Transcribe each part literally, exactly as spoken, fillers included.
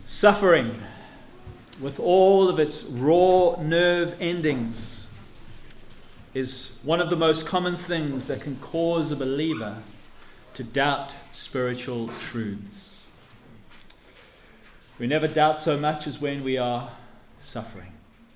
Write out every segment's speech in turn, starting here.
Suffering, with all of its raw nerve endings, is one of the most common things that can cause a believer to doubt spiritual truths. We never doubt so much as when we are suffering.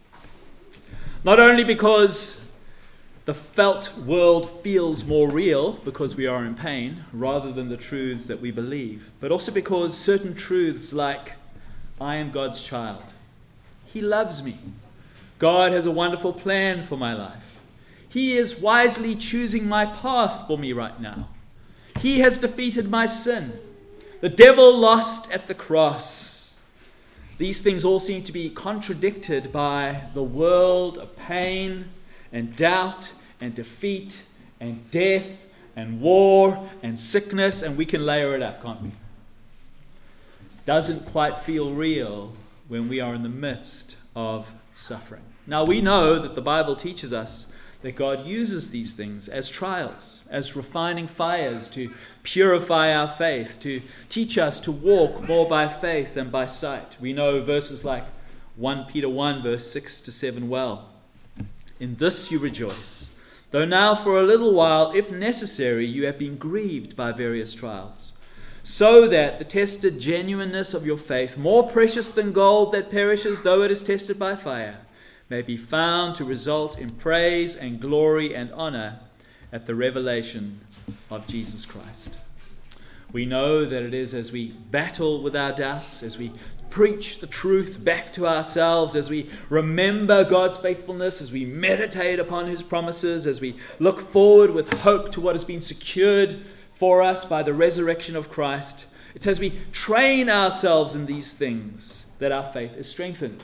Not only because the felt world feels more real because we are in pain rather than the truths that we believe, but also because certain truths like I am God's child. He loves me. God has a wonderful plan for my life. He is wisely choosing my path for me right now. He has defeated my sin. The devil lost at the cross. These things all seem to be contradicted by the world of pain and doubt and defeat and death and war and sickness, and we can layer it up, can't we? Doesn't quite feel real when we are in the midst of suffering. Now we know that the Bible teaches us that God uses these things as trials, as refining fires to purify our faith, to teach us to walk more by faith than by sight. We know verses like First Peter one verse six to seven well. In this you rejoice, though now for a little while, if necessary, you have been grieved by various trials, so that the tested genuineness of your faith, more precious than gold that perishes though it is tested by fire, may be found to result in praise and glory and honor at the revelation of Jesus Christ. We know that it is as we battle with our doubts, as we preach the truth back to ourselves, as we remember God's faithfulness, as we meditate upon his promises, as we look forward with hope to what has been secured for us by the resurrection of Christ. It's as we train ourselves in these things that our faith is strengthened.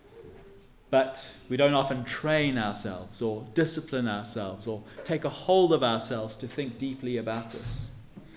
But we don't often train ourselves or discipline ourselves or take a hold of ourselves to think deeply about this.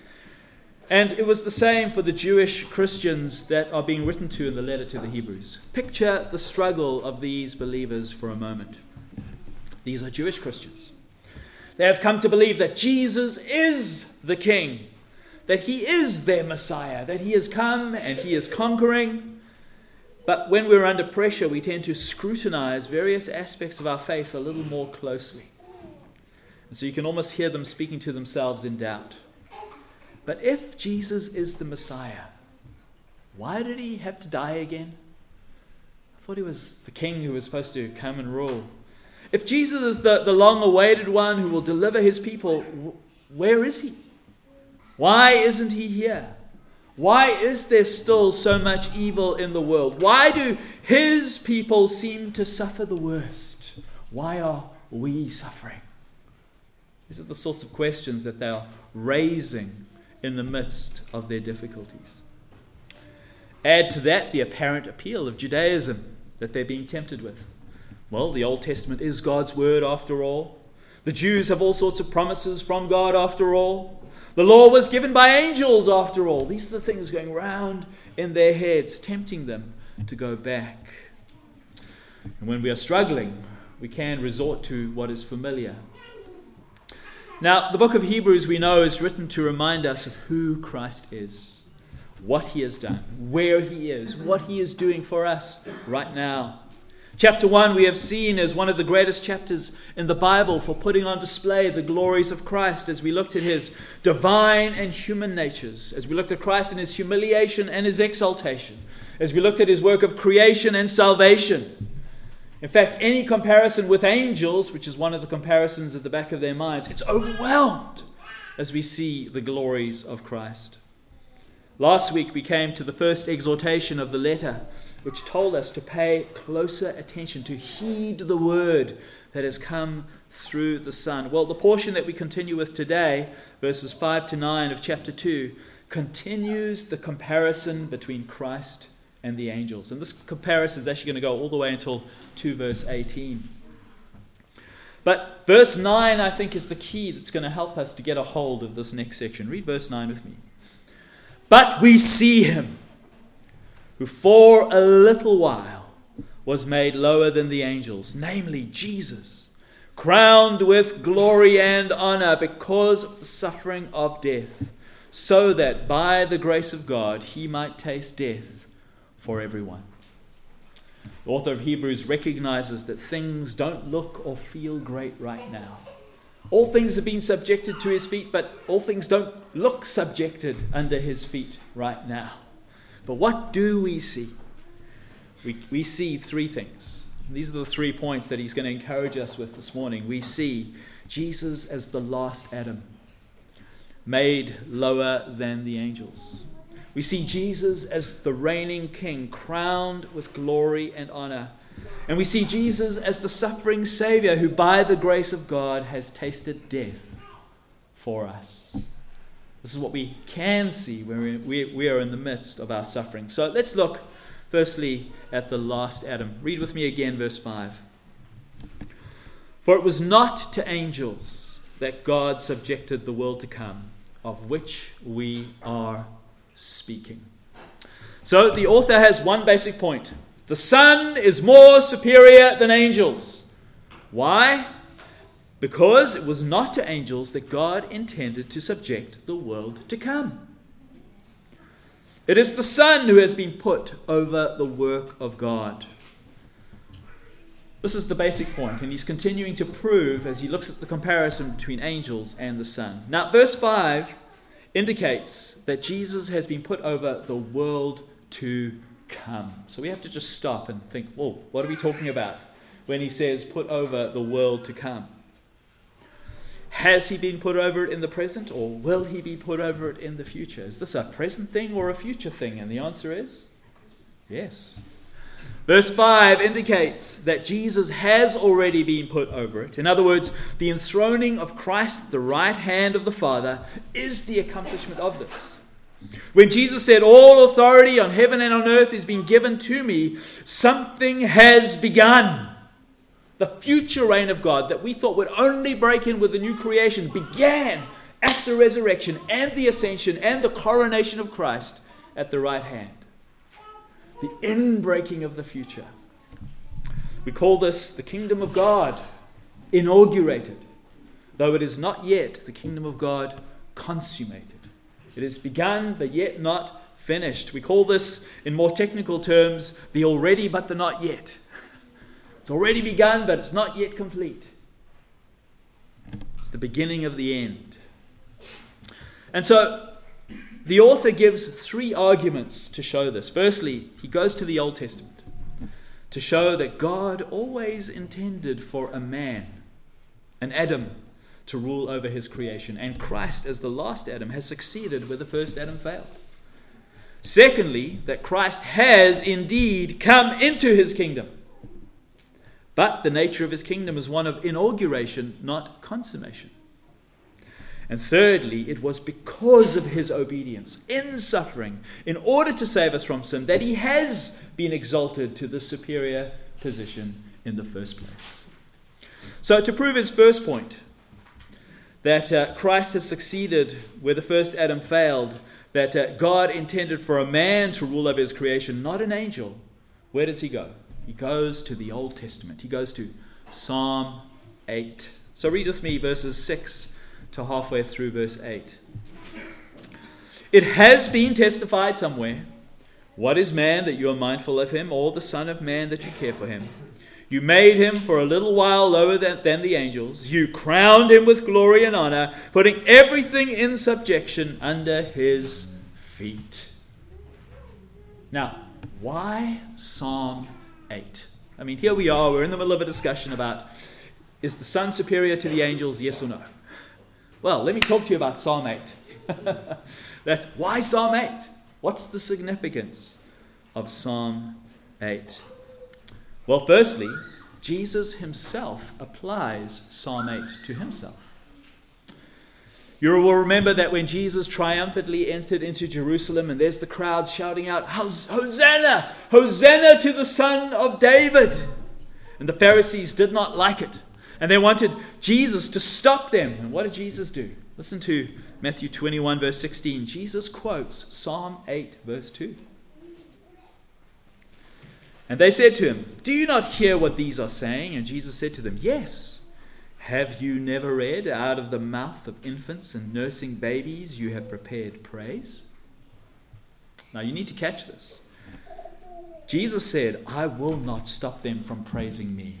And it was the same for the Jewish Christians that are being written to in the letter to the Hebrews. Picture the struggle of these believers for a moment. These are Jewish Christians. They have come to believe that Jesus is the King, that he is their Messiah, that he has come and he is conquering. But when we're under pressure, we tend to scrutinize various aspects of our faith a little more closely. And so you can almost hear them speaking to themselves in doubt. But if Jesus is the Messiah, why did he have to die again? I thought he was the king who was supposed to come and rule. If Jesus is the, the long-awaited one who will deliver his people, where is he? Why isn't he here? Why is there still so much evil in the world? Why do his people seem to suffer the worst? Why are we suffering? These are the sorts of questions that they are raising in the midst of their difficulties. Add to that the apparent appeal of Judaism that they're being tempted with. Well, the Old Testament is God's word after all. The Jews have all sorts of promises from God after all. The law was given by angels after all. These are the things going round in their heads, tempting them to go back. And when we are struggling, we can resort to what is familiar. Now, the book of Hebrews, we know, is written to remind us of who Christ is, what he has done, where he is, what he is doing for us right now. Chapter one we have seen as one of the greatest chapters in the Bible for putting on display the glories of Christ as we looked at his divine and human natures, as we looked at Christ in his humiliation and his exaltation, as we looked at his work of creation and salvation. In fact, any comparison with angels, which is one of the comparisons at the back of their minds, it's overwhelmed as we see the glories of Christ. Last week we came to the first exhortation of the letter, which told us to pay closer attention, to heed the word that has come through the Son. Well, the portion that we continue with today, verses five to nine of chapter two, continues the comparison between Christ and the angels. And this comparison is actually going to go all the way until two verse eighteen. But verse nine, I think, is the key that's going to help us to get a hold of this next section. Read verse nine with me. But we see him, who for a little while was made lower than the angels, namely Jesus, crowned with glory and honor because of the suffering of death, so that by the grace of God he might taste death for everyone. The author of Hebrews recognizes that things don't look or feel great right now. All things have been subjected to his feet, but all things don't look subjected under his feet right now. But what do we see? We, we see three things. These are the three points that he's going to encourage us with this morning. We see Jesus as the last Adam, made lower than the angels. We see Jesus as the reigning king, crowned with glory and honor. And we see Jesus as the suffering Savior who, by the grace of God, has tasted death for us. This is what we can see when we, we are in the midst of our suffering. So let's look firstly at the last Adam. Read with me again verse five. For it was not to angels that God subjected the world to come, of which we are speaking. So the author has one basic point. The Son is more superior than angels. Why? Because it was not to angels that God intended to subject the world to come. It is the Son who has been put over the work of God. This is the basic point, and he's continuing to prove as he looks at the comparison between angels and the Son. Now, verse five indicates that Jesus has been put over the world to come. So we have to just stop and think, whoa, what are we talking about when he says put over the world to come? Has he been put over it in the present, or will he be put over it in the future? Is this a present thing or a future thing? And the answer is yes. Verse five indicates that Jesus has already been put over it. In other words, the enthroning of Christ at the right hand of the Father is the accomplishment of this. When Jesus said, all authority on heaven and on earth has been given to me, something has begun. The future reign of God that we thought would only break in with the new creation began at the resurrection and the ascension and the coronation of Christ at the right hand. The inbreaking of the future. We call this the kingdom of God inaugurated, though it is not yet the kingdom of God consummated. It is begun, but yet not finished. We call this, in more technical terms, the already but the not yet. It's already begun, but it's not yet complete. It's the beginning of the end. And so, the author gives three arguments to show this. Firstly, he goes to the Old Testament to show that God always intended for a man, an Adam, to rule over his creation. And Christ, as the last Adam, has succeeded where the first Adam failed. Secondly, that Christ has indeed come into his kingdom. But the nature of his kingdom is one of inauguration, not consummation. And thirdly, it was because of his obedience in suffering, in order to save us from sin, that he has been exalted to the superior position in the first place. So to prove his first point, that uh, Christ has succeeded where the first Adam failed, that uh, God intended for a man to rule over his creation, not an angel, where does he go? He goes to the Old Testament. He goes to Psalm eight. So read with me verses six to halfway through verse eight. It has been testified somewhere, what is man that you are mindful of him, or the son of man that you care for him? You made him for a little while lower than, than the angels. You crowned him with glory and honor, putting everything in subjection under his feet. Now, why Psalm eight? I mean, here we are, we're in the middle of a discussion about, is the Son superior to the angels, yes or no? Well, let me talk to you about Psalm eight. That's why Psalm eight? What's the significance of Psalm eight? Well, firstly, Jesus himself applies Psalm eight to himself. You will remember that when Jesus triumphantly entered into Jerusalem, and there's the crowd shouting out, Hosanna! Hosanna to the Son of David! And the Pharisees did not like it. And they wanted Jesus to stop them. And what did Jesus do? Listen to Matthew twenty-one, verse sixteen. Jesus quotes Psalm eight, verse two. And they said to him, do you not hear what these are saying? And Jesus said to them, yes. Have you never read, out of the mouth of infants and nursing babies you have prepared praise? Now you need to catch this. Jesus said, I will not stop them from praising me.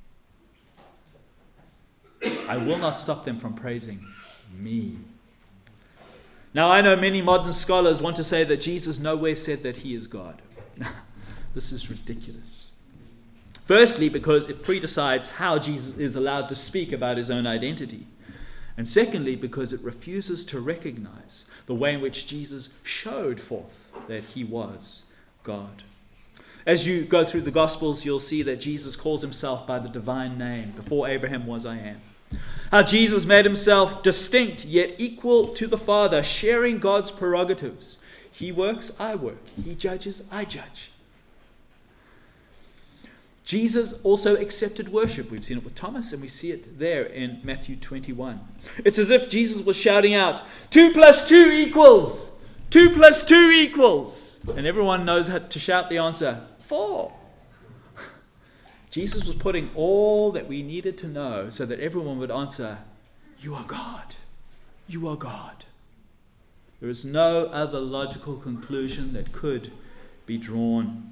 I will not stop them from praising me. Now, I know many modern scholars want to say that Jesus nowhere said that he is God. This is ridiculous. Firstly, because it predecides how Jesus is allowed to speak about his own identity. And secondly, because it refuses to recognize the way in which Jesus showed forth that he was God. As you go through the Gospels, you'll see that Jesus calls himself by the divine name. Before Abraham was, I am. How Jesus made himself distinct yet equal to the Father, sharing God's prerogatives. He works, I work. He judges, I judge. Jesus also accepted worship. We've seen it with Thomas, and we see it there in Matthew twenty-one. It's as if Jesus was shouting out, two plus two equals, two plus two equals. And everyone knows how to shout the answer, four. Jesus was putting all that we needed to know so that everyone would answer, you are God. You are God. There is no other logical conclusion that could be drawn.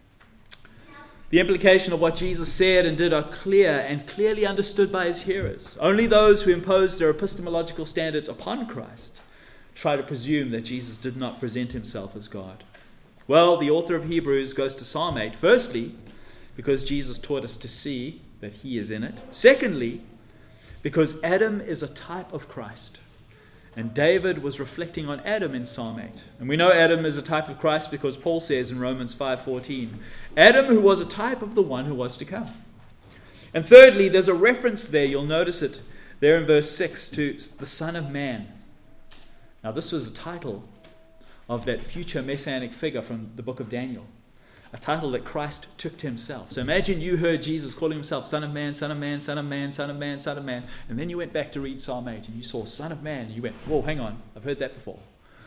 The implication of what Jesus said and did are clear and clearly understood by his hearers. Only those who impose their epistemological standards upon Christ try to presume that Jesus did not present himself as God. Well, the author of Hebrews goes to Psalm eight. Firstly, because Jesus taught us to see that he is in it. Secondly, because Adam is a type of Christ. And David was reflecting on Adam in Psalm eight. And we know Adam is a type of Christ because Paul says in Romans five fourteen, Adam who was a type of the one who was to come. And thirdly, there's a reference there, you'll notice it there in verse six, to the Son of Man. Now this was a title of that future messianic figure from the book of Daniel. A title that Christ took to himself. So imagine you heard Jesus calling himself Son of Man, Son of Man, Son of Man, Son of Man, Son of Man, and then you went back to read Psalm eight and you saw Son of Man and you went, whoa, hang on, I've heard that before.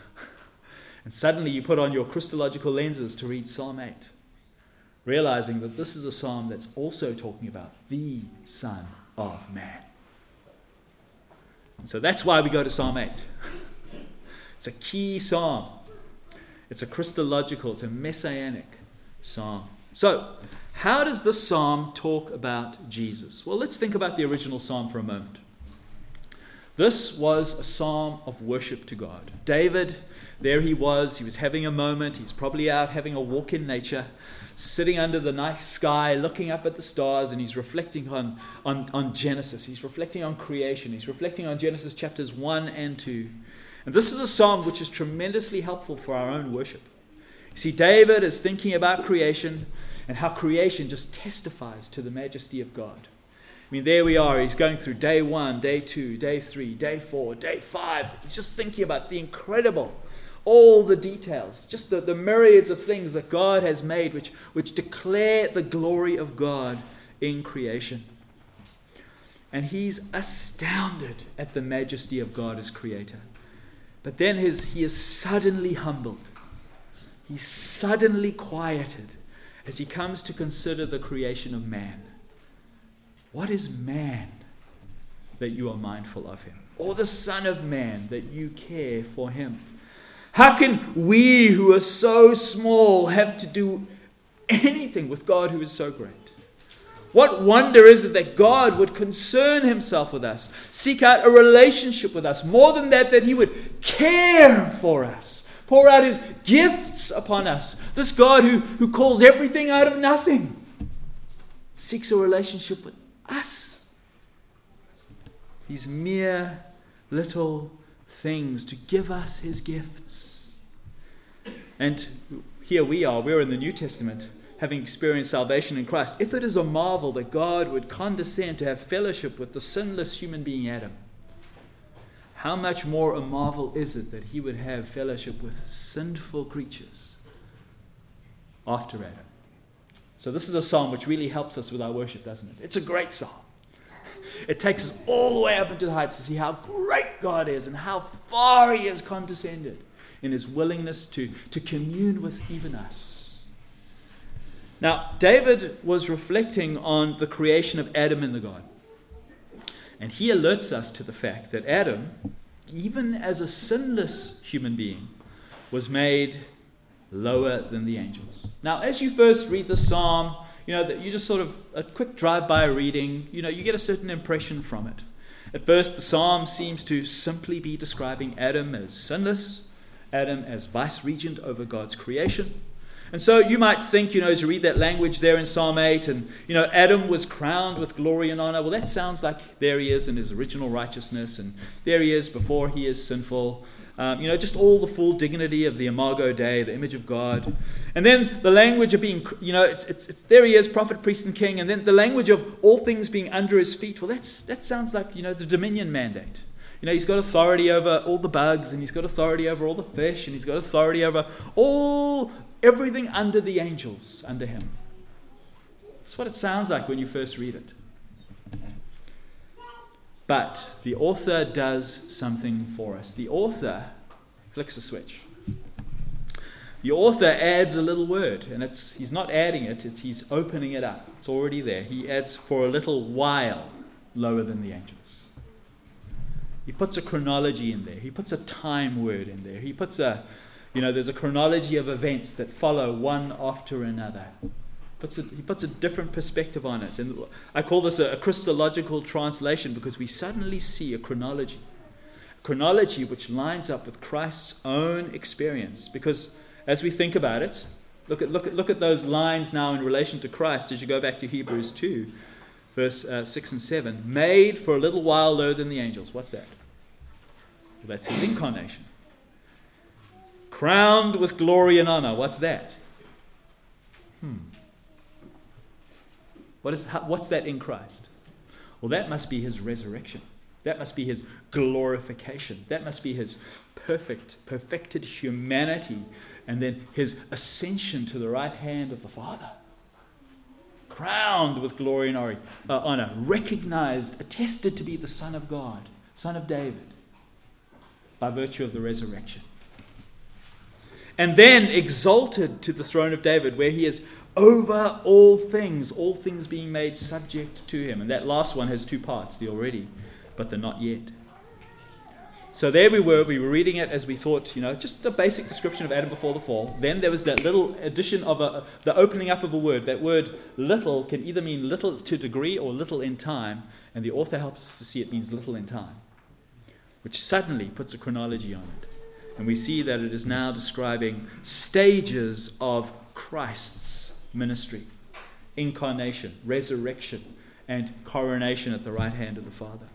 And suddenly you put on your Christological lenses to read Psalm eight, realizing that this is a psalm that's also talking about the Son of Man. And so that's why we go to Psalm eight. It's a key psalm. It's a Christological, it's a messianic psalm. So, how does this psalm talk about Jesus? Well, let's think about the original psalm for a moment. This was a psalm of worship to God. David, there he was, he was having a moment, he's probably out having a walk in nature, sitting under the nice sky, looking up at the stars, and he's reflecting on, on, on Genesis. He's reflecting on creation. He's reflecting on Genesis chapters one and two. And this is a psalm which is tremendously helpful for our own worship. You see, David is thinking about creation and how creation just testifies to the majesty of God. I mean, there we are. He's going through day one, day two, day three, day four, day five. He's just thinking about the incredible, all the details, just the, the myriads of things that God has made which, which declare the glory of God in creation. And he's astounded at the majesty of God as creator. But then his, he is suddenly humbled. He's suddenly quieted as he comes to consider the creation of man. What is man that you are mindful of him? Or the Son of Man that you care for him? How can we who are so small have to do anything with God who is so great? What wonder is it that God would concern himself with us, seek out a relationship with us, more than that, that he would care for us, pour out his gifts upon us. This God who, who calls everything out of nothing seeks a relationship with us. These mere little things to give us his gifts. And here we are, we're in the New Testament, having experienced salvation in Christ. If it is a marvel that God would condescend to have fellowship with the sinless human being Adam, how much more a marvel is it that he would have fellowship with sinful creatures after Adam? So this is a psalm which really helps us with our worship, doesn't it? It's a great psalm. It takes us all the way up into the heights to see how great God is and how far he has condescended in his willingness to, to commune with even us. Now, David was reflecting on the creation of Adam in the garden. And he alerts us to the fact that Adam, even as a sinless human being, was made lower than the angels. Now, as you first read the psalm, you know, that you just sort of, a quick drive-by reading, you know, you get a certain impression from it. At first, the psalm seems to simply be describing Adam as sinless, Adam as vice-regent over God's creation. And so you might think, you know, as you read that language there in Psalm eight, and, you know, Adam was crowned with glory and honor. Well, that sounds like there he is in his original righteousness, and there he is before he is sinful. Um, you know, just all the full dignity of the Imago Dei, the image of God. And then the language of being, you know, it's, it's, it's there he is, prophet, priest, and king. And then the language of all things being under his feet. Well, that's that sounds like, you know, the dominion mandate. You know, he's got authority over all the bugs, and he's got authority over all the fish, and he's got authority over all, everything under the angels, under him. That's what it sounds like when you first read it. But the author does something for us. The author flicks a switch. The author adds a little word, and it's he's not adding it, it's he's opening it up. It's already there. He adds for a little while lower than the angels. He puts a chronology in there. He puts a time word in there. He puts a, you know, there's a chronology of events that follow one after another. Puts a, he puts a different perspective on it. And I call this a, a Christological translation because we suddenly see a chronology. A chronology which lines up with Christ's own experience. Because as we think about it, look at, look at, look at those lines now in relation to Christ as you go back to Hebrews two, verse uh, six and seven. Made for a little while lower than the angels. What's that? Well, that's his incarnation. Crowned with glory and honor. What's that? Hmm. What is, what's that in Christ? Well, that must be his resurrection. That must be his glorification. That must be his perfect, perfected humanity, and then his ascension to the right hand of the Father. Crowned with glory and honor, recognized, attested to be the Son of God, Son of David, by virtue of the resurrection. And then exalted to the throne of David, where he is over all things, all things being made subject to him. And that last one has two parts, the already, but the not yet. So there we were, we were reading it as we thought, you know, just a basic description of Adam before the fall. Then there was that little addition of a, the opening up of a word. That word little can either mean little to degree or little in time. And the author helps us to see it means little in time, which suddenly puts a chronology on it. And we see that it is now describing stages of Christ's ministry, incarnation, resurrection, and coronation at the right hand of the Father.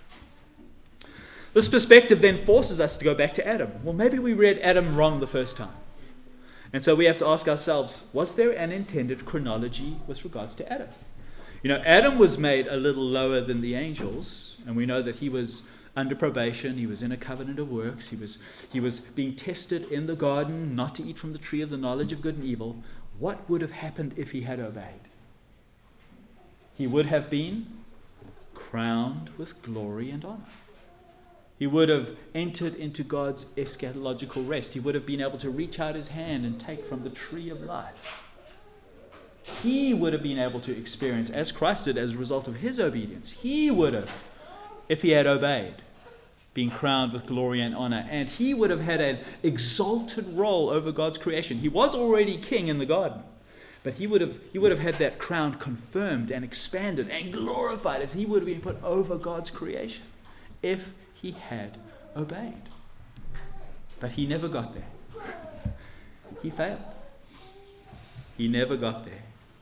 This perspective then forces us to go back to Adam. Well, maybe we read Adam wrong the first time. And so we have to ask ourselves, was there an intended chronology with regards to Adam? You know, Adam was made a little lower than the angels, and we know that he was under probation, he was in a covenant of works, he was, he was being tested in the garden not to eat from the tree of the knowledge of good and evil. What would have happened if he had obeyed? He would have been crowned with glory and honor. He would have entered into God's eschatological rest. He would have been able to reach out his hand and take from the tree of life. He would have been able to experience, as Christ did as a result of his obedience, he would have, if he had obeyed, being crowned with glory and honor. And he would have had an exalted role over God's creation. He was already king in the garden, but he would have he would have had that crown confirmed and expanded and glorified as he would have been put over God's creation if he had obeyed. But he never got there. He failed. He never got there.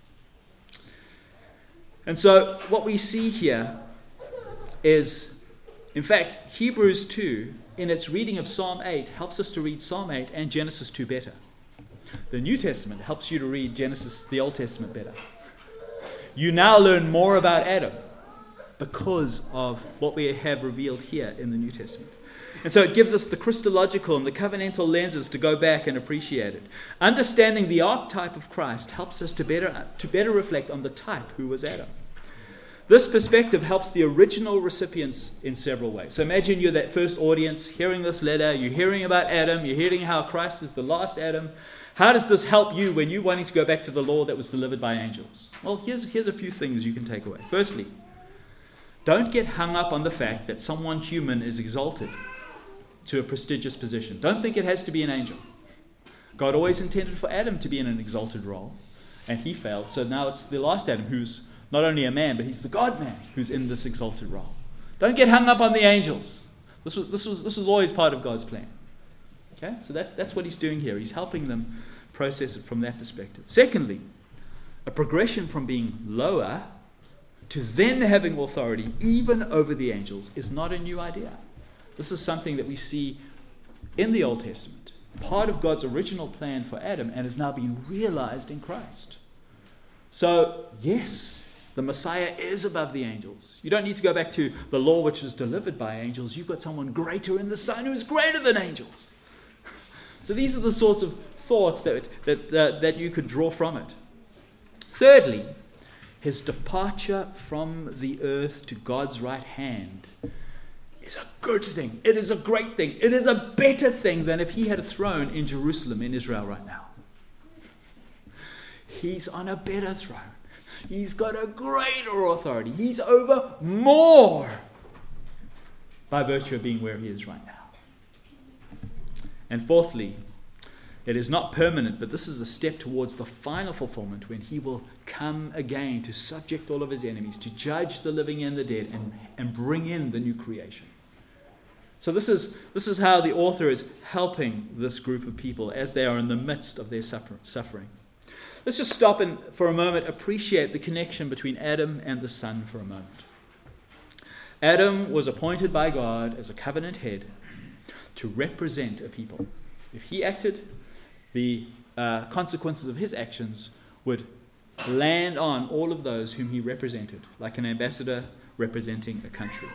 And so what we see here is, in fact, Hebrews two, in its reading of Psalm eight, helps us to read Psalm eight and Genesis two better. The New Testament helps you to read Genesis, the Old Testament, better. You now learn more about Adam because of what we have revealed here in the New Testament. And so it gives us the Christological and the covenantal lenses to go back and appreciate it. Understanding the archetype of Christ helps us to better, to better reflect on the type who was Adam. This perspective helps the original recipients in several ways. So imagine you're that first audience hearing this letter, you're hearing about Adam, you're hearing how Christ is the last Adam. How does this help you when you're wanting to go back to the law that was delivered by angels? Well, here's, here's a few things you can take away. Firstly, don't get hung up on the fact that someone human is exalted to a prestigious position. Don't think it has to be an angel. God always intended for Adam to be in an exalted role, and he failed. So now it's the last Adam who's not only a man, but he's the God-man who's in this exalted role. Don't get hung up on the angels. This was this was this was always part of God's plan. Okay, so that's that's what he's doing here. He's helping them process it from that perspective. Secondly, a progression from being lower to then having authority even over the angels is not a new idea. This is something that we see in the Old Testament, part of God's original plan for Adam, and is now being realized in Christ. So, yes, the Messiah is above the angels. You don't need to go back to the law which was delivered by angels. You've got someone greater in the Son who is greater than angels. So these are the sorts of thoughts that, that, uh, that you could draw from it. Thirdly, his departure from the earth to God's right hand is a good thing. It is a great thing. It is a better thing than if he had a throne in Jerusalem in Israel right now. He's on a better throne. He's got a greater authority. He's over more by virtue of being where he is right now. And fourthly, it is not permanent, but this is a step towards the final fulfillment when he will come again to subject all of his enemies, to judge the living and the dead, and, and bring in the new creation. So this is, this is how the author is helping this group of people as they are in the midst of their suffer, suffering. Let's just stop and for a moment appreciate the connection between Adam and the Son for a moment. Adam was appointed by God as a covenant head to represent a people. If he acted, the uh, consequences of his actions would land on all of those whom he represented, like an ambassador representing a country.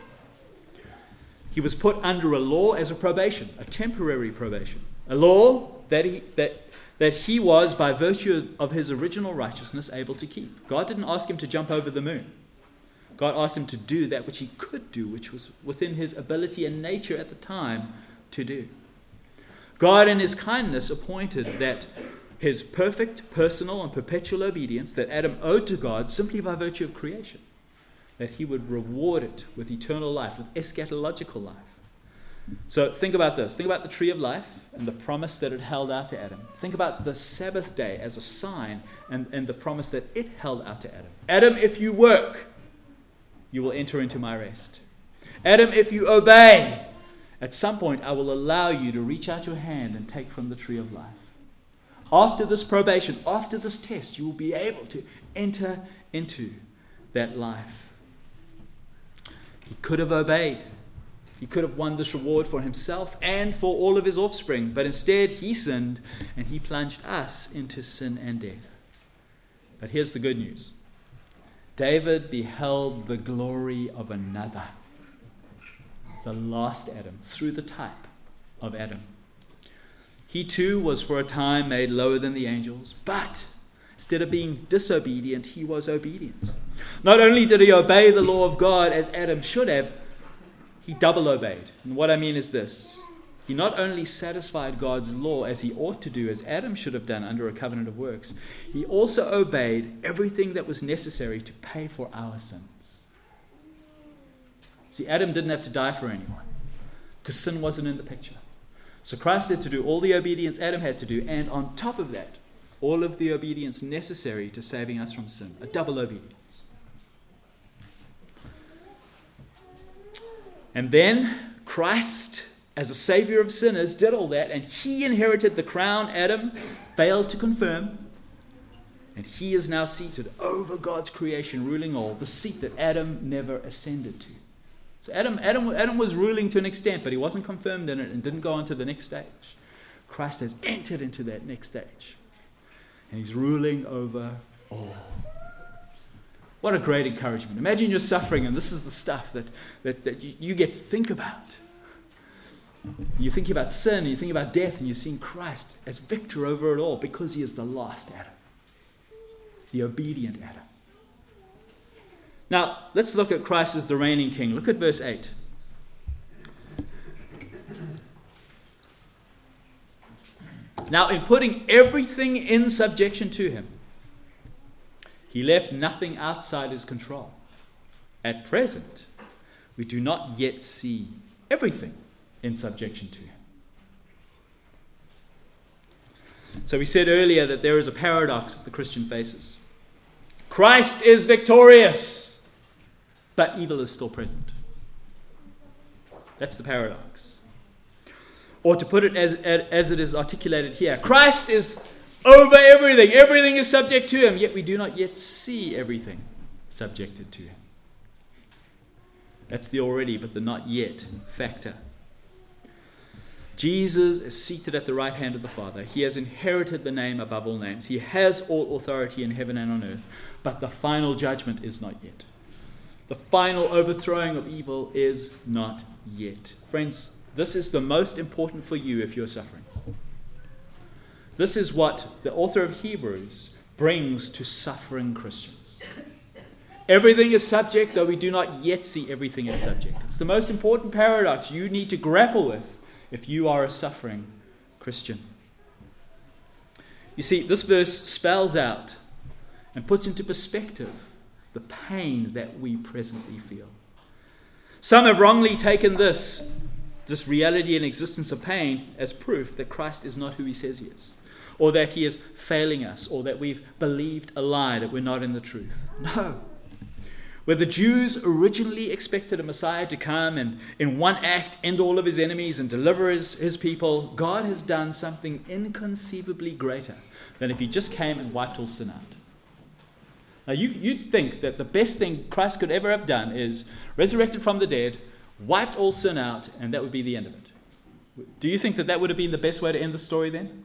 He was put under a law as a probation, a temporary probation, a law that he that that he was, by virtue of his original righteousness, able to keep. God didn't ask him to jump over the moon. God asked him to do that which he could do, which was within his ability and nature at the time to do. God in his kindness appointed that his perfect, personal, and perpetual obedience that Adam owed to God simply by virtue of creation, that he would reward it with eternal life, with eschatological life. So think about this. Think about the tree of life and the promise that it held out to Adam. Think about the Sabbath day as a sign and, and the promise that it held out to Adam. Adam, if you work, you will enter into my rest. Adam, if you obey, at some point I will allow you to reach out your hand and take from the tree of life. After this probation, after this test, you will be able to enter into that life. He could have obeyed. He could have won this reward for himself and for all of his offspring, but instead he sinned and he plunged us into sin and death. But here's the good news. David beheld the glory of another, the last Adam, through the type of Adam. He too was for a time made lower than the angels, but instead of being disobedient, he was obedient. Not only did he obey the law of God as Adam should have, he double obeyed. And what I mean is this. He not only satisfied God's law as he ought to do, as Adam should have done under a covenant of works, he also obeyed everything that was necessary to pay for our sins. See, Adam didn't have to die for anyone because sin wasn't in the picture. So Christ had to do all the obedience Adam had to do, and on top of that, all of the obedience necessary to saving us from sin. A double obedience. And then Christ, as a savior of sinners, did all that, and he inherited the crown Adam failed to confirm. And he is now seated over God's creation, ruling all, the seat that Adam never ascended to. So Adam, Adam, Adam was ruling to an extent, but he wasn't confirmed in it and didn't go on to the next stage. Christ has entered into that next stage. And he's ruling over all. What a great encouragement. Imagine you're suffering and this is the stuff that, that, that you, you get to think about. You're thinking about sin and you're thinking about death and you're seeing Christ as victor over it all because he is the last Adam. The obedient Adam. Now, let's look at Christ as the reigning king. Look at verse eight. Now, in putting everything in subjection to him, he left nothing outside his control. At present, we do not yet see everything in subjection to him. So we said earlier that there is a paradox that the Christian faces. Christ is victorious, but evil is still present. That's the paradox. Or to put it as, as it is articulated here, Christ is over everything. Everything is subject to him, yet we do not yet see everything subjected to him. That's the already but the not yet factor. Jesus is seated at the right hand of the Father. He has inherited the name above all names. He has all authority in heaven and on earth. But the final judgment is not yet. The final overthrowing of evil is not yet. Friends, this is the most important for you if you're suffering. This is what the author of Hebrews brings to suffering Christians. Everything is subject, though we do not yet see everything as subject. It's the most important paradox you need to grapple with if you are a suffering Christian. You see, this verse spells out and puts into perspective the pain that we presently feel. Some have wrongly taken this, this reality and existence of pain as proof that Christ is not who he says he is, or that he is failing us, or that we've believed a lie, that we're not in the truth. No. Where the Jews originally expected a Messiah to come and in one act end all of his enemies and deliver his, his people, God has done something inconceivably greater than if he just came and wiped all sin out. Now you, you'd think that the best thing Christ could ever have done is resurrected from the dead, wiped all sin out, and that would be the end of it. Do you think that that would have been the best way to end the story then?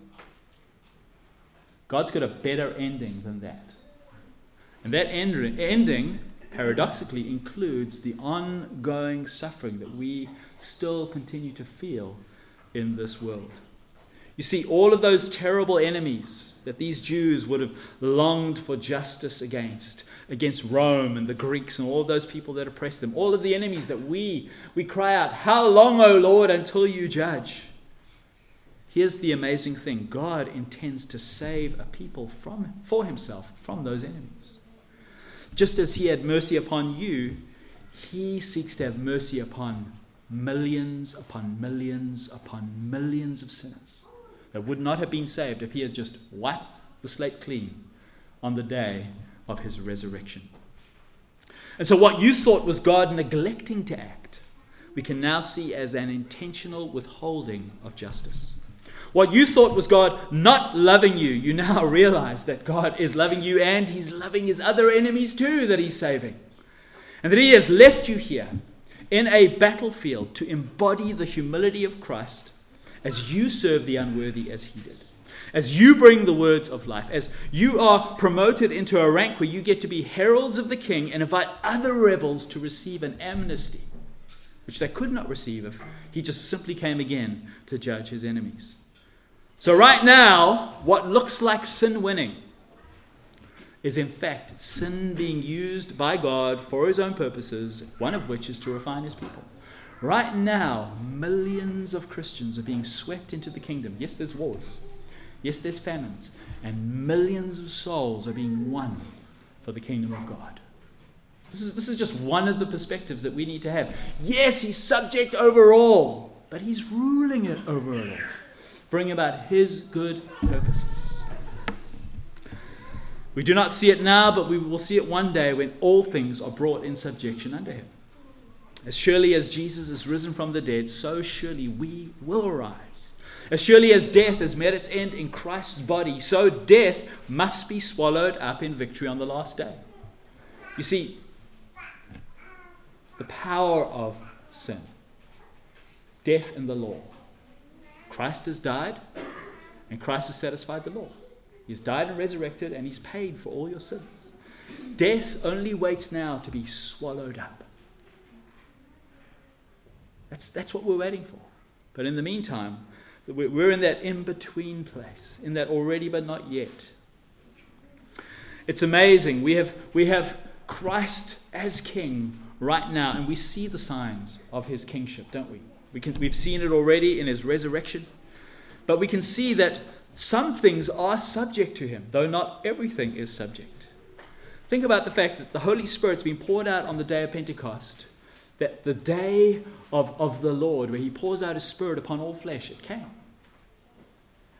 God's got a better ending than that. And that end, ending paradoxically includes the ongoing suffering that we still continue to feel in this world. You see, all of those terrible enemies that these Jews would have longed for justice against, against Rome and the Greeks and all of those people that oppressed them, all of the enemies that we, we cry out, "How long, O Lord, until you judge?" Here's the amazing thing. God intends to save a people from for himself from those enemies. Just as he had mercy upon you, he seeks to have mercy upon millions upon millions upon millions of sinners that would not have been saved if he had just wiped the slate clean on the day of his resurrection. And so what you thought was God neglecting to act, we can now see as an intentional withholding of justice. What you thought was God not loving you, you now realize that God is loving you and he's loving his other enemies too that he's saving. And that he has left you here in a battlefield to embody the humility of Christ as you serve the unworthy as he did. As you bring the words of life, as you are promoted into a rank where you get to be heralds of the king and invite other rebels to receive an amnesty, which they could not receive if he just simply came again to judge his enemies. So right now, what looks like sin winning is in fact sin being used by God for his own purposes, one of which is to refine his people. Right now, millions of Christians are being swept into the kingdom. Yes, there's wars. Yes, there's famines. And millions of souls are being won for the kingdom of God. This is, this is just one of the perspectives that we need to have. Yes, he's subject over all, but he's ruling it over it all. Bring about his good purposes. We do not see it now, but we will see it one day when all things are brought in subjection under him. As surely as Jesus is risen from the dead, so surely we will rise. As surely as death has met its end in Christ's body, so death must be swallowed up in victory on the last day. You see, the power of sin, death in the law. Christ has died, and Christ has satisfied the law. He's died and resurrected, and he's paid for all your sins. Death only waits now to be swallowed up. That's, that's what we're waiting for. But in the meantime, we're in that in-between place, in that already but not yet. It's amazing. We have, we have Christ as King right now, and we see the signs of his kingship, don't we? We can, we've seen it already in his resurrection. But we can see that some things are subject to him, though not everything is subject. Think about the fact that the Holy Spirit's been poured out on the day of Pentecost. That the day of, of the Lord, where he pours out his Spirit upon all flesh, it came.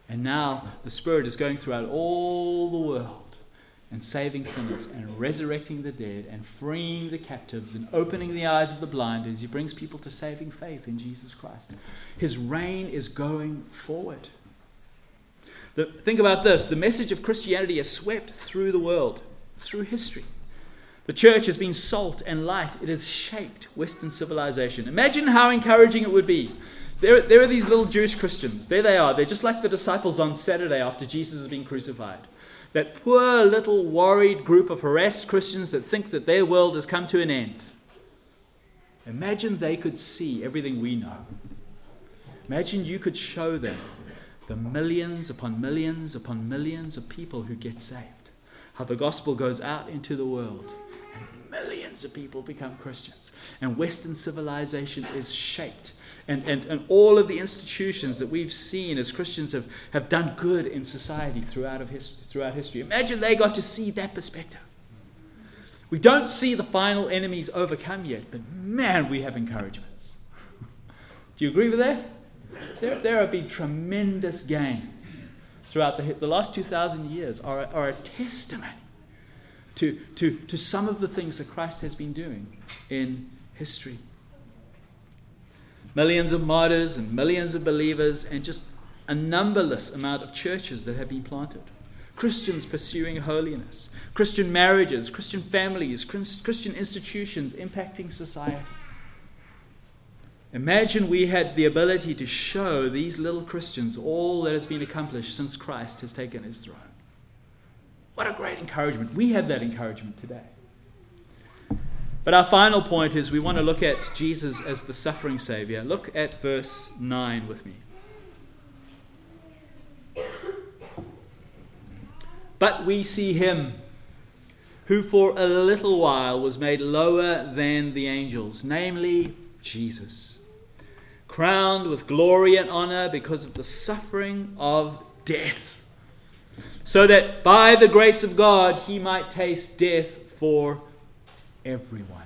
And now the Spirit is going throughout all the world and saving sinners and resurrecting the dead and freeing the captives and opening the eyes of the blind as he brings people to saving faith in Jesus Christ. His reign is going forward. The, think about this. The message of Christianity has swept through the world, through history. The church has been salt and light. It has shaped Western civilization. Imagine how encouraging it would be. There, there are these little Jewish Christians. There they are. They're just like the disciples on Saturday after Jesus has been crucified. That poor little worried group of harassed Christians that think that their world has come to an end. Imagine they could see everything we know. Imagine you could show them the millions upon millions upon millions of people who get saved. How the gospel goes out into the world and millions of people become Christians. And Western civilization is shaped. And, and, and all of the institutions that we've seen as Christians have, have done good in society throughout, of history, throughout history. Imagine they got to see that perspective. We don't see the final enemies overcome yet, but man, we have encouragements. Do you agree with that? There, there have been tremendous gains throughout the, the last two thousand years are, are a testimony to, to, to some of the things that Christ has been doing in history. Millions of martyrs and millions of believers and just a numberless amount of churches that have been planted. Christians pursuing holiness. Christian marriages, Christian families, Christian institutions impacting society. Imagine we had the ability to show these little Christians all that has been accomplished since Christ has taken his throne. What a great encouragement. We have that encouragement today. But our final point is we want to look at Jesus as the suffering Savior. Look at verse nine with me. But we see him who for a little while was made lower than the angels, namely Jesus, crowned with glory and honor because of the suffering of death, so that by the grace of God he might taste death for everyone.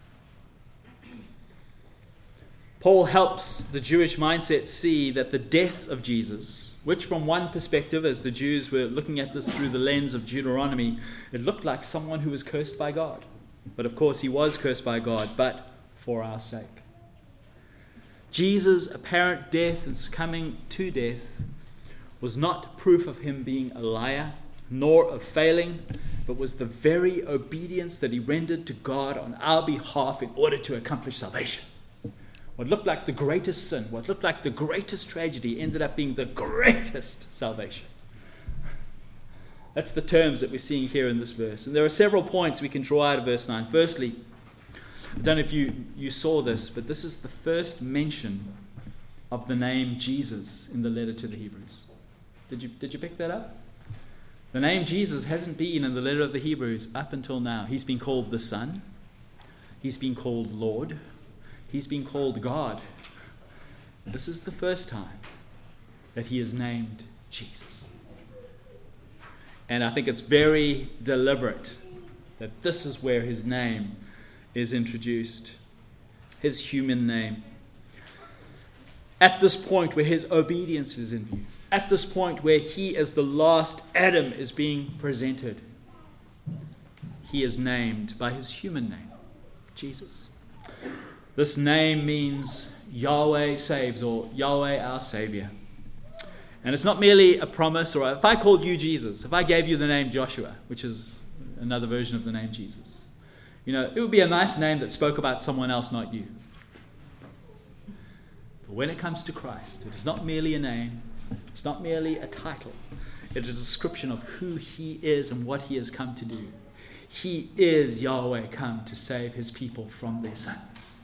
Paul helps the Jewish mindset see that the death of Jesus, which from one perspective, as the Jews were looking at this through the lens of Deuteronomy, it looked like someone who was cursed by God. But of course he was cursed by God, but for our sake. Jesus' apparent death and succumbing to death was not proof of him being a liar, nor of failing, but was the very obedience that he rendered to God on our behalf in order to accomplish salvation. What looked like the greatest sin, what looked like the greatest tragedy, ended up being the greatest salvation. That's the terms that we're seeing here in this verse. And there are several points we can draw out of verse nine. Firstly, I don't know if you, you saw this, but this is the first mention of the name Jesus in the letter to the Hebrews. Did you, did you pick that up? The name Jesus hasn't been in the letter of the Hebrews up until now. He's been called the Son. He's been called Lord. He's been called God. This is the first time that he is named Jesus. And I think it's very deliberate that this is where his name is introduced, his human name. At this point where his obedience is in view, at this point where he as the last Adam is being presented, he is named by his human name, Jesus. This name means Yahweh saves, or Yahweh our Savior. And it's not merely a promise, or if I called you Jesus, if I gave you the name Joshua, which is another version of the name Jesus, you know, it would be a nice name that spoke about someone else, not you. But when it comes to Christ, it is not merely a name. It's not merely a title. It is a description of who he is and what he has come to do. He is Yahweh come to save his people from their sins.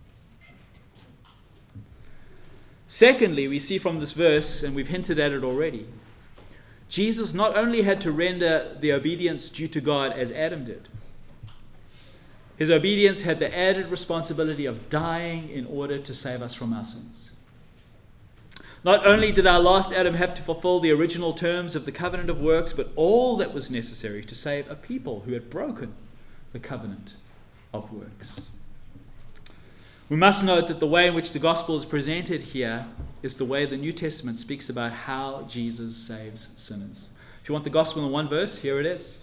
Secondly, we see from this verse, and we've hinted at it already, Jesus not only had to render the obedience due to God as Adam did, his obedience had the added responsibility of dying in order to save us from our sins. Not only did our last Adam have to fulfill the original terms of the covenant of works, but all that was necessary to save a people who had broken the covenant of works. We must note that the way in which the gospel is presented here is the way the New Testament speaks about how Jesus saves sinners. If you want the gospel in one verse, here it is.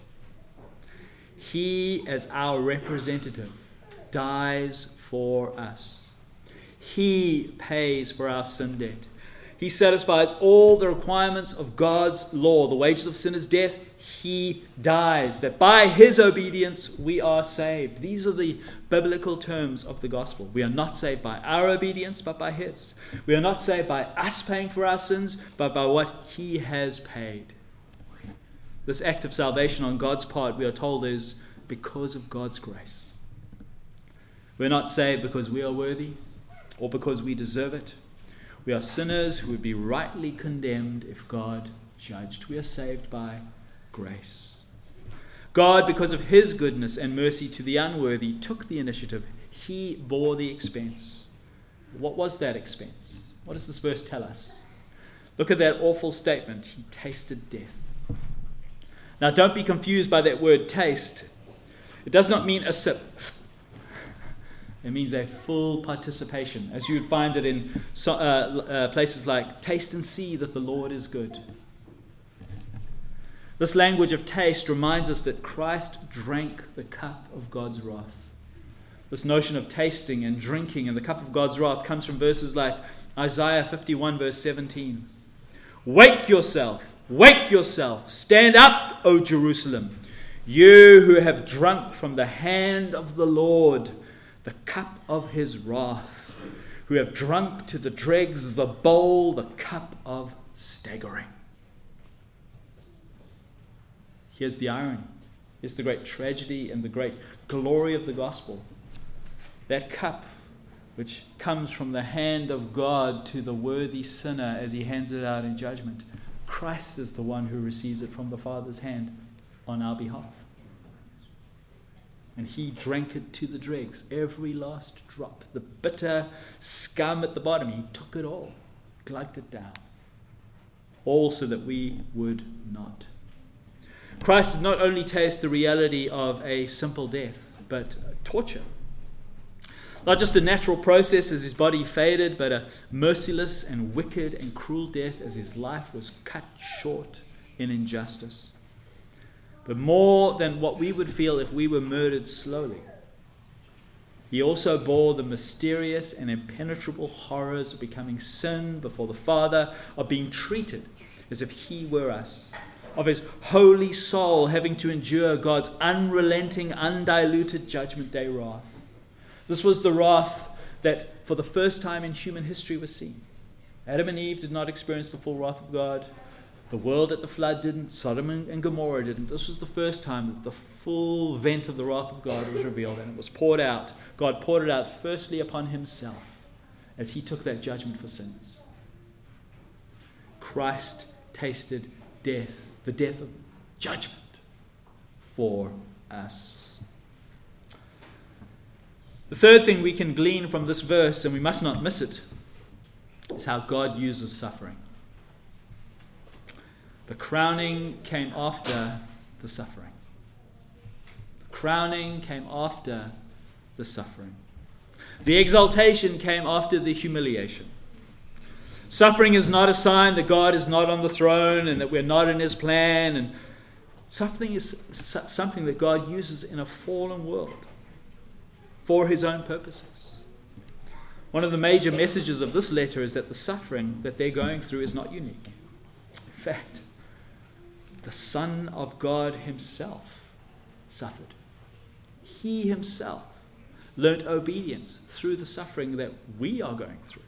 He, as our representative, dies for us. He pays for our sin debt. He satisfies all the requirements of God's law. The wages of sin is death. He dies, that by his obedience we are saved. These are the biblical terms of the gospel. We are not saved by our obedience, but by his. We are not saved by us paying for our sins, but by what he has paid. This act of salvation on God's part, we are told, is because of God's grace. We're not saved because we are worthy or because we deserve it. We are sinners who would be rightly condemned if God judged. We are saved by grace. God, because of his goodness and mercy to the unworthy, took the initiative. He bore the expense. What was that expense? What does this verse tell us? Look at that awful statement. He tasted death. Now, don't be confused by that word taste. It does not mean a sip. It means a full participation, as you would find it in so, uh, uh, places like taste and see that the Lord is good. This language of taste reminds us that Christ drank the cup of God's wrath. This notion of tasting and drinking in the cup of God's wrath comes from verses like Isaiah fifty-one, verse seventeen. Wake yourself, wake yourself, stand up, O Jerusalem, you who have drunk from the hand of the Lord the cup of his wrath, who have drunk to the dregs the bowl, the cup of staggering. Here's the irony. Here's the great tragedy and the great glory of the gospel. That cup which comes from the hand of God to the worthy sinner as he hands it out in judgment, Christ is the one who receives it from the Father's hand on our behalf. And he drank it to the dregs, every last drop. The bitter scum at the bottom, he took it all, glugged it down. All so that we would not. Christ did not only taste the reality of a simple death, but torture. Not just a natural process as his body faded, but a merciless and wicked and cruel death as his life was cut short in injustice. But more than what we would feel if we were murdered slowly, he also bore the mysterious and impenetrable horrors of becoming sin before the Father, of being treated as if he were us, of his holy soul having to endure God's unrelenting, undiluted judgment day wrath. This was the wrath that for the first time in human history was seen. Adam and Eve did not experience the full wrath of God. The world at the flood didn't. Sodom and Gomorrah didn't. This was the first time that the full vent of the wrath of God was revealed, and it was poured out. God poured it out firstly upon himself as he took that judgment for sinners. Christ tasted death, the death of judgment for us. The third thing we can glean from this verse, and we must not miss it, is how God uses suffering. The crowning came after the suffering. The crowning came after the suffering. The exaltation came after the humiliation. Suffering is not a sign that God is not on the throne and that we're not in his plan. And suffering is something that God uses in a fallen world for his own purposes. One of the major messages of this letter is that the suffering that they're going through is not unique. In fact, the Son of God himself suffered. He himself learnt obedience through the suffering that we are going through.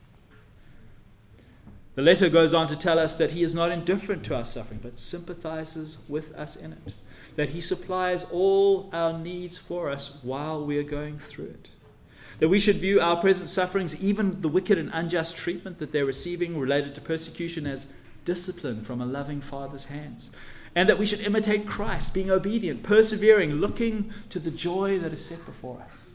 The letter goes on to tell us that he is not indifferent to our suffering, but sympathizes with us in it. That he supplies all our needs for us while we are going through it. That we should view our present sufferings, even the wicked and unjust treatment that they're receiving related to persecution, as discipline from a loving Father's hands. And that we should imitate Christ, being obedient, persevering, looking to the joy that is set before us.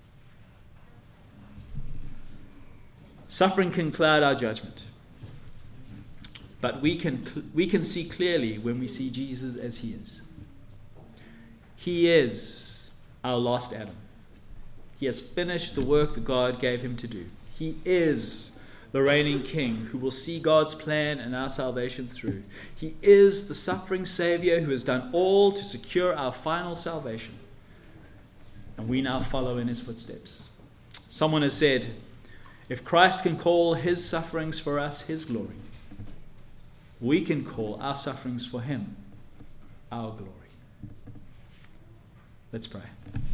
Suffering can cloud our judgment. But we can, we can see clearly when we see Jesus as he is. He is our last Adam. He has finished the work that God gave him to do. He is the reigning King who will see God's plan and our salvation through. He is the suffering Savior who has done all to secure our final salvation. And we now follow in his footsteps. Someone has said, if Christ can call his sufferings for us his glory, we can call our sufferings for him our glory. Let's pray.